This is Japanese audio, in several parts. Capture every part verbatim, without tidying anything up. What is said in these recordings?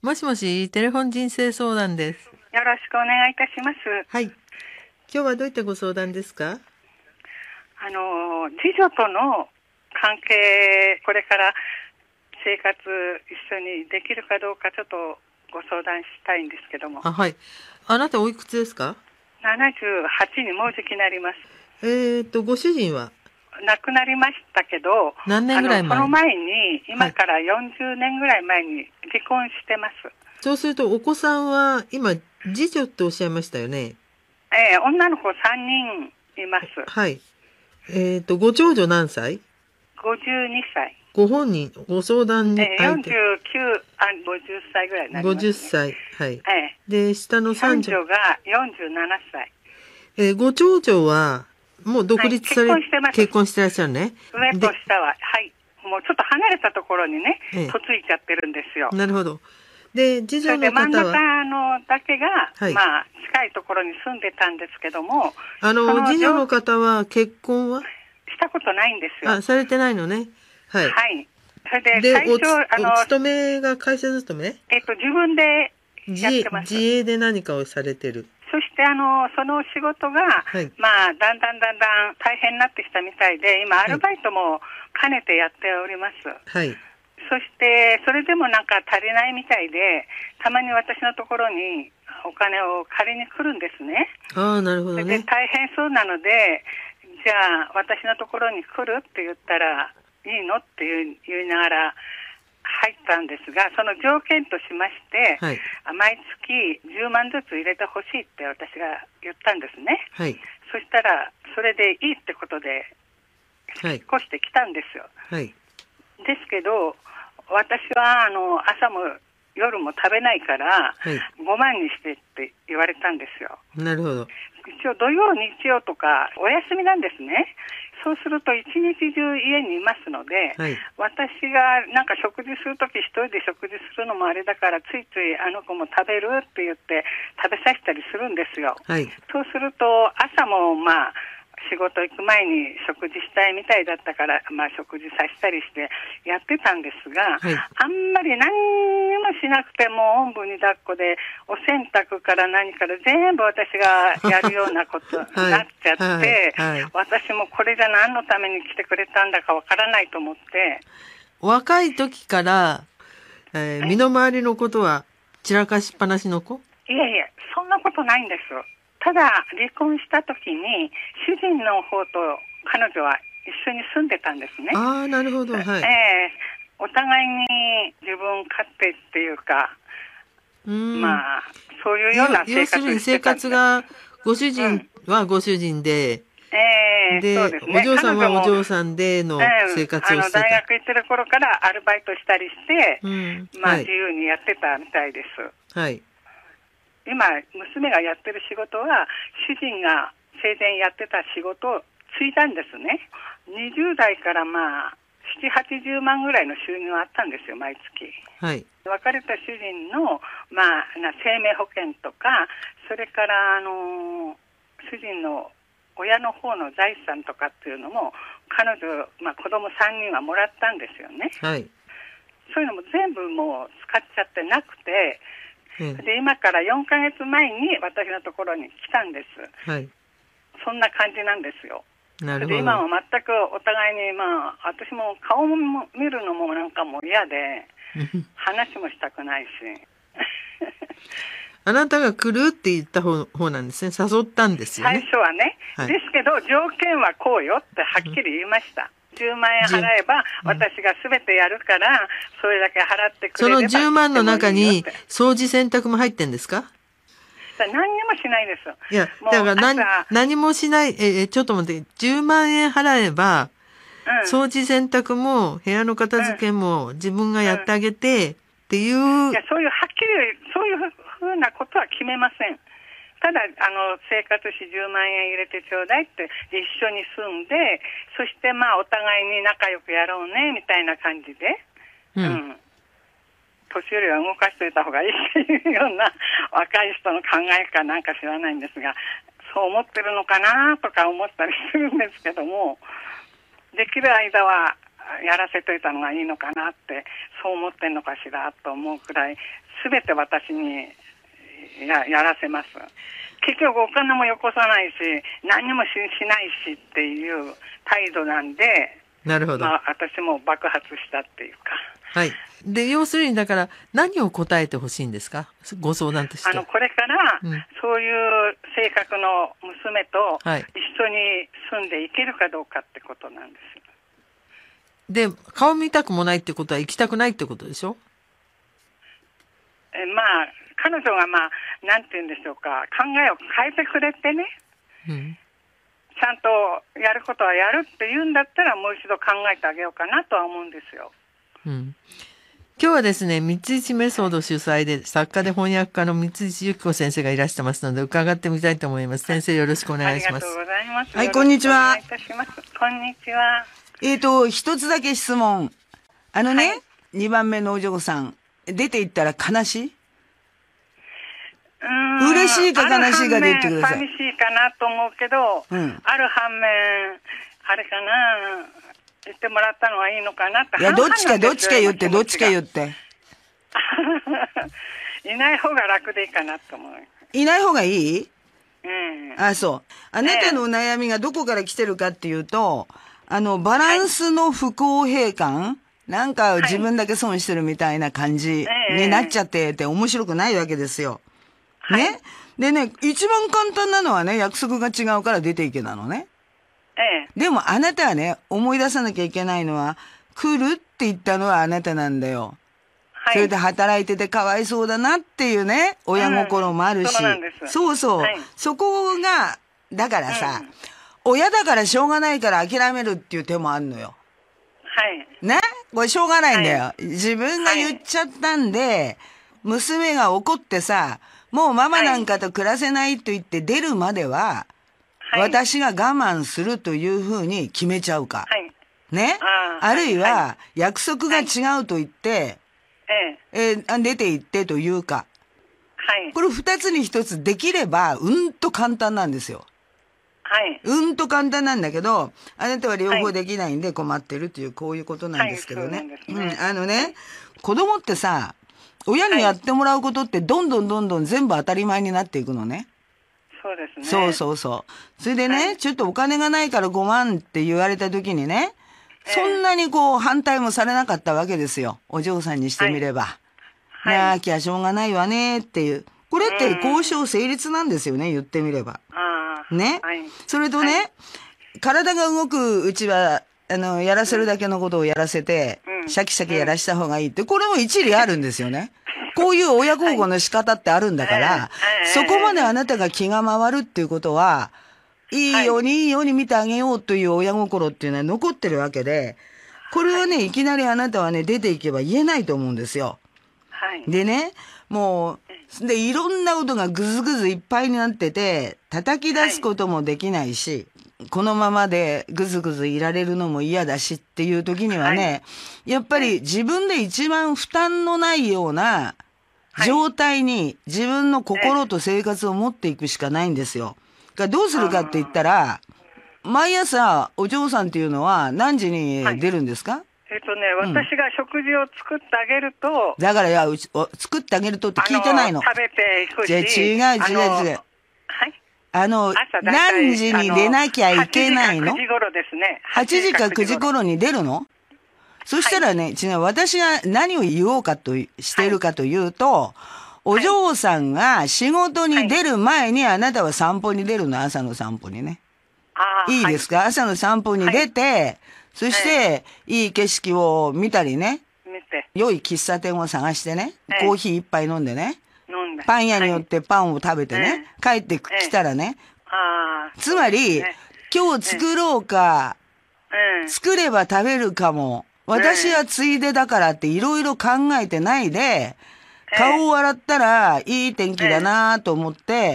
もしもし、テレフォン人生相談です。 よろしくお願いいたします。 はい。今日はどういったご相談ですか？ あの、次女との関係、これから生活一緒にできるかどうかちょっとご相談したいんですけども。 あ、はい。あなたおいくつですか？ ななじゅうはちにもうじきなります。 えーと、ご主人は亡くなりましたけど、 何年ぐらい前？ あのその前に、今からよんじゅうねんぐらい前に離婚してます。はい、 そうすると、お子さんは今、次女っておっしゃいましたよね。 えー、女の子さんにんいます。 はい。えーと、ご長女何歳？ ごじゅうにさい。 ご本人、ご相談にえー、よんじゅうきゅう、あ、ごじゅっさいぐらいになりますね。 ごじゅっさい。はい。 ええ、 で、下の三女。 三女がよんじゅうななさい。 えー、ご長女は、もう独立され、 はい、結婚してます。 結婚してらっしゃるね。 上と下は、はい。もうちょっと離れたところにね、 ええ、 嫁いちゃってるんですよ。 なるほど。で、次女の方は。 それで真ん中のだけが、 はい、 まあ、近いところに住んでたんですけども。 あの、次女の方は結婚はしたことないんですよ。 あ、されてないのね。はい。 はい。それで、最初、 あの、お勤めが会社勤め？ えっと、自分でやってます。 自営で何かをされてる。 そして、あの、その仕事が、はい、まあ、だんだんだんだん大変になってきたみたいで、今、アルバイトも兼ねてやっております。 はい。 そして、それでもなんか足りないみたいで、たまに私のところにお金を借りに来るんですね。 ああ、なるほどね。 で、大変そうなので、じゃあ、私のところに来るって言ったら、いいのって言いながら入ったんですが、その条件としまして、はい、毎月じゅうまんずつ入れてほしいって私が言ったんですね。はい、そしたら、それでいいってことで、引っ越してきたんですよ。はい、ですけど、私はあの朝も夜も食べないから、はい、ごまんにしてって言われたんですよ。 なるほど。 一応土曜、日曜とかお休みなんですね。そうすると一日中家にいますので、はい、私がなんか食事するとき一人で食事するのもあれだから、ついついあの子も食べるって言って食べさせたりするんですよ。はい、そうすると朝もまあ仕事行く前に食事したいみたいだったから、まあ、食事させたりしてやってたんですが、はい、あんまり何にもしなくてもおんぶに抱っこでお洗濯から何から全部私がやるようなことになっちゃって、はいはいはい、私もこれじゃ何のために来てくれたんだかわからないと思って。 若い時から、えー、身の回りのことは散らかしっぱなしの子？ いやいや、そんなことないんです。ただ、離婚したときに、主人の方と彼女は一緒に住んでたんですね。 ああ、なるほど。はい。ええー、お互いに自分勝手っていうか、うん、まあ、そういうような生活をしてたんです。 要するに生活が、ご主人はご主人で、 うん、えー、 で、 そうですね、 お嬢さんはお嬢さんでの生活をしてた。 えー、あの大学行ってる頃からアルバイトしたりして、うん、まあ、はい、自由にやってたみたいです。はい。今、娘がやってる仕事は、主人が生前やってた仕事を継いだんですね。にじゅうだいからまあ、ななじゅう、はちじゅうまんぐらいの収入があったんですよ、毎月。はい。別れた主人の、まあ、生命保険とか、それから、あの、主人の親の方の財産とかっていうのも、彼女、まあ子供さんにんはもらったんですよね。はい。そういうのも全部もう使っちゃってなくて、で今からよんかげつまえに私のところに来たんです。はい。そんな感じなんですよ。なるほど。で今は全くお互いに、まあ私も顔も見るのもなんかもう嫌で話もしたくないし。 あなたが来るって言った方、方なんですね。誘ったんですよね。 最初はね。はい、ですけど条件はこうよってはっきり言いました。うん、じゅうまんえん払えば、私がすべてやるから、それだけ払ってくれれば。 そのじゅうまんの中に、掃除洗濯も入ってんですか？ 何にもしないです。 いや、だから何、何もしない、え、ちょっと待って、じゅうまんえん払えば、うん、掃除洗濯も、部屋の片付けも、自分がやってあげて、っていう、うん。 いや、そういう、はっきり、そういうふうなことは決めません。ただ、あの、生活費じゅうまんえん入れてちょうだいって、一緒に住んで、そしてまあ、お互いに仲良くやろうね、みたいな感じで、うん。うん、年寄りは動かしておいた方がいいっていうような、若い人の考えかなんか知らないんですが、そう思ってるのかなとか思ったりするんですけども、できる間は、 やらせといたのがいいのかなって、そう思ってんのかしらと思うくらい、すべて私にや、やらせます。結局お金もよこさないし、何にもし、しないしっていう態度なんで、 なるほど。 まあ、私も爆発したっていうか。 はい。で、要するにだから何を答えてほしいんですか？ご相談として。 あの、これから、うん、そういう性格の娘と一緒に住んでいけるかどうかってことなんです。 で、顔見たくもないってことは行きたくないってことでしょ？ え、まあ、彼女がまあ、なんて言うんでしょうか、考えを変えてくれてね、うん、ちゃんとやることはやるって言うんだったらもう一度考えてあげようかなとは思うんですよ。 うん、今日はですね、三石メソード主催で作家で翻訳家の三石由紀子先生がいらしてますので伺ってみたいと思います。先生よろしくお願いします。 ありがとうございます。 はい、こんにちは。 お願いいたします。こんにちは。 えーと、一つだけ質問。あのね、はい、にばんめのお嬢さん、出て行ったら悲しい？ うーん、 嬉しいか悲しいかで言ってください。 寂しいかなと思うけど、うん、ある反面、あれかな、言ってもらったのはいいのかなって。 いや、どっちかどっちか言って、どっちか言って。 いない方が楽でいいかなと思う。 いない方がいい？ うん。 あ、そう。あなたのお悩みがどこから来てるかっていうと、あの、バランスの不公平感、はい、なんか自分だけ損してるみたいな感じになっちゃってって面白くないわけですよ。ね、はい、でね、一番簡単なのはね、約束が違うから出ていけなのね。 ええ。 でもあなたはね、思い出さなきゃいけないのは、来るって言ったのはあなたなんだよ。はい。それで働いててかわいそうだなっていうね、親心もあるし。うん、そうなんです。そうそう。はい、そこが、だからさ、うん、親だからしょうがないから諦めるっていう手もあるのよ。 はい。 ね？これしょうがないんだよ。はい、自分が言っちゃったんで、はい、娘が怒ってさ、もうママなんかと暮らせないと言って出るまでは、はい、私が我慢するというふうに決めちゃうか。はい、ね？あ, あるいは、約束が違うと言って、はい、えー、出て行ってというか。はい、これ二つに一つできれば、うんと簡単なんですよ。はい。うんと簡単なんだけど、あなたは両方できないんで困ってるという、こういうことなんですけどね。はい、そうなんですね。うん。あのね、子供ってさ、親にやってもらうことってどんどんどんどん全部当たり前になっていくのね。 そうですね。 そうそうそう。それでね、はい、ちょっとお金がないからごまんって言われた時にね、そんなにこう反対もされなかったわけですよ。お嬢さんにしてみれば。はい。なきゃしょうがないわねっていう。これって交渉成立なんですよね、言ってみれば。ああ。ね。はい。それとね、はい、体が動くうちは、あの、やらせるだけのことをやらせて、うん、シャキシャキやらした方がいいって、これも一理あるんですよね。こういう親孝行の仕方ってあるんだから、はい、そこまであなたが気が回るっていうことは、いいようにいいように見てあげようという親心っていうのは残ってるわけで、これはね、いきなりあなたはね、出ていけば言えないと思うんですよ。はい。でね、もう、で、いろんなことがぐずぐずいっぱいになってて、叩き出すこともできないし、はい、このままでぐずぐずいられるのも嫌だしっていう時にはね、はい、やっぱり自分で一番負担のないような状態に自分の心と生活を持っていくしかないんですよ。がどうするかって言ったら、毎朝お嬢さんっていうのは何時に出るんですか？はい、 えっとね、私が食事を作ってあげると。 だから、いや、うち、作ってあげるとって聞いてないの。 食べていくし。 じゃ違う違う違う。はい。あの、何時に出なきゃいけないの？ はちじかくじ頃ですね。 はちじかくじ頃に出るの？そしたらね、違う、私が何を言おうかとしているかというと、はい、お嬢さんが仕事に出る前にあなたは散歩に出るの、朝の散歩にね。ああ。いいですか？はい、朝の散歩に出て、はい、そして、いい景色を見たりね。見て。良い喫茶店を探してね。コーヒー一杯飲んでね。飲んで。パン屋によってパンを食べてね。帰ってきたらね。ああ。つまり、今日作ろうか、作れば食べるかも。私はついでだからっていろいろ考えてないで、顔を洗ったらいい天気だなと思って、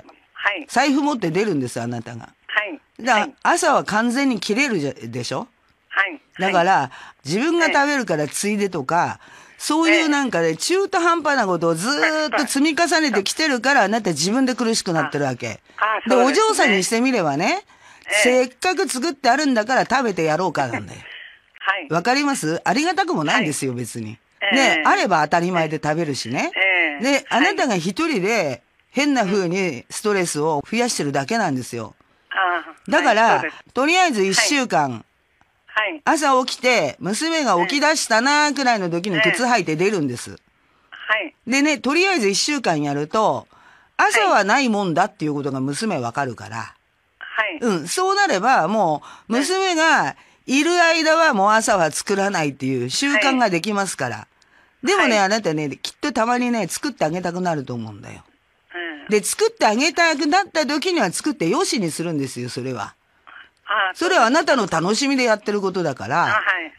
財布持って出るんです、あなたが。はい。だから朝は完全に切れるでしょ？はい。だから、自分が食べるからついでとか、そういうなんかね、中途半端なことをずーっと積み重ねてきてるから、あなた自分で苦しくなってるわけ。で、お嬢さんにしてみればね、せっかく作ってあるんだから食べてやろうかなんだよ。 わ、はい、かります？ありがたくもないんですよ、はい、別に。えー、ね、あれば当たり前で食べるしね。えー、で、あなたが一人で変な風にストレスを増やしてるだけなんですよ。うん、だから、はい、とりあえず一週間、はいはい、朝起きて、娘が起き出したなーくらいの時に靴履いて出るんです。はい。でね、とりあえず一週間やると、朝はないもんだっていうことが娘わかるから。はい。うん。そうなれば、もう、娘がいる間はもう朝は作らないっていう習慣ができますから。はい、でもね、あなたね、きっとたまにね、作ってあげたくなると思うんだよ。うん、で、作ってあげたくなった時には作ってよしにするんですよ、それは。ああそれはあなたの楽しみでやってることだから、はい、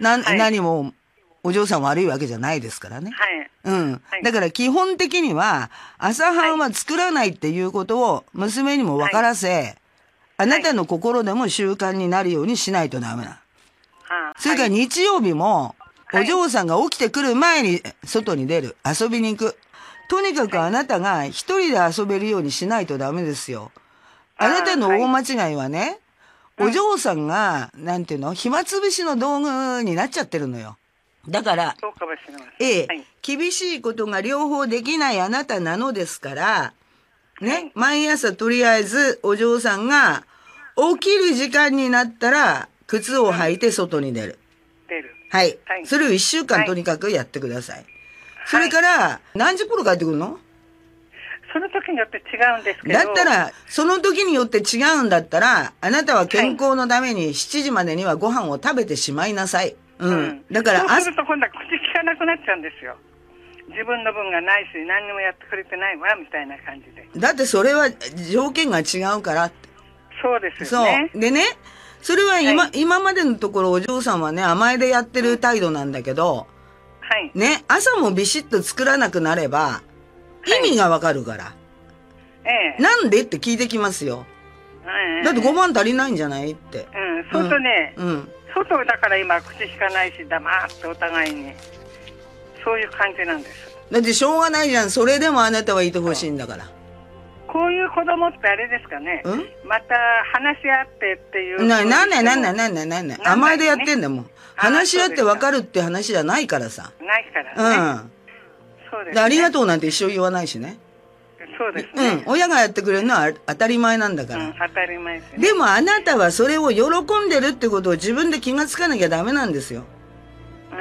な、はい、何もお嬢さん悪いわけじゃないですからね。はい。うん。はい、だから基本的には、朝飯は作らないっていうことを娘にも分からせ、はい、あなたの心でも習慣になるようにしないとダメな。はい、それから日曜日も、お嬢さんが起きてくる前に外に出る。遊びに行く。とにかくあなたが一人で遊べるようにしないとダメですよ。あなたの大間違いはね、お嬢さんが、なんていうの、暇つぶしの道具になっちゃってるのよ。だから、 そうかもしれません。 ええ、はい、厳しいことが両方できないあなたなのですから、ね、はい、毎朝とりあえずお嬢さんが起きる時間になったら、靴を履いて外に出る。 出る。 はい。はい、それを一週間とにかくやってください。はい、それから、何時頃帰ってくるの？ その時によって違うんですけど。 だったら、その時によって違うんだったら、あなたは健康のためにしちじまでにはご飯を食べてしまいなさい。うん。うん、だから、 そうすると今度は口聞かなくなっちゃうんですよ。自分の分がないし、何にもやってくれてないわ、みたいな感じで。 だってそれは条件が違うからって。 そうですよね。 そう。でね、それは今、はい、今までのところお嬢さんはね、甘えでやってる態度なんだけど、はい。ね、朝もビシッと作らなくなれば、意味がわかるから。ええ。なんでって聞いてきますよ。ええ。だってご飯足りないんじゃないって。 うん、そうとね、うん。外だから今口しかないし、黙ってお互いに。そういう感じなんです。 だってしょうがないじゃん。それでもあなたはいてほしいんだから。 こういう子供ってあれですかね。うん、また話し合ってっていう。 な、なんないなんないなんないなんない。甘えでやってんだもん。話し合って分かるって話じゃないからさ。 ないからね。うん。そうですね。 ありがとうなんて一生言わないしね。 そうですね。 うん。親がやってくれるのは当たり前なんだから。 うん、当たり前ですね。 でもあなたはそれを喜んでるってことを自分で気がつかなきゃダメなんですよ。はい。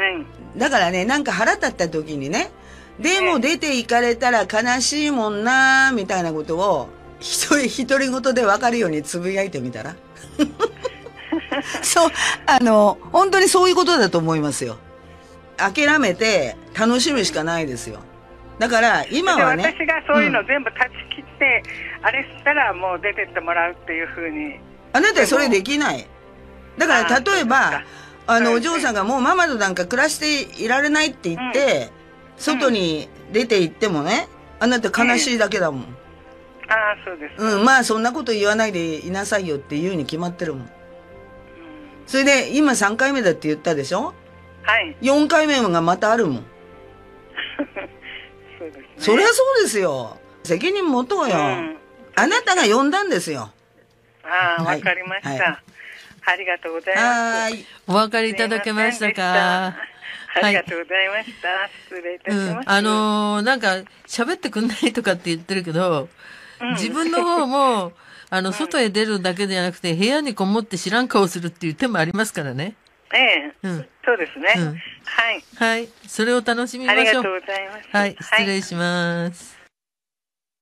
だからね、なんか腹立った時にね、でも出て行かれたら悲しいもんなーみたいなことを一人独り言で分かるようにつぶやいてみたらそう、あの、本当にそういうことだと思いますよ。諦めて楽しむしかないですよ。だから今はね。 私がそういうの全部断ち切って、うん、あれしたらもう出てってもらうっていうふうに。 あなたはそれできない。だから例えば、あの、お嬢さんがもうママとなんか暮らしていられないって言って、うん外に出て行ってもね、あなた悲しいだけだもん。 ええ、ああ、そうです、ね。 うん、まあそんなこと言わないでいなさいよって言うに決まってるもん。うん、それで今さんかいめだって言ったでしょ？はい。よんかいめがまたあるもん。 そうですね。 そりゃそうですよ。責任持とうよ。うん、あなたが呼んだんですよ。 ああ、わ、はい、かりました、はい。ありがとうございます。 はい。 お分かりいただけましたか？ ありがとうございました。はい、失礼いたします。 うん、あのー、なんか、喋ってくんないとかって言ってるけど、うん、自分の方も、あの、外へ出るだけではなくて、部屋にこもって知らん顔するっていう手もありますからね。 ええ。うん。そうですね。うん、はい。 はい。それを楽しみましょう。ありがとうございます。 はい。失礼します。はい。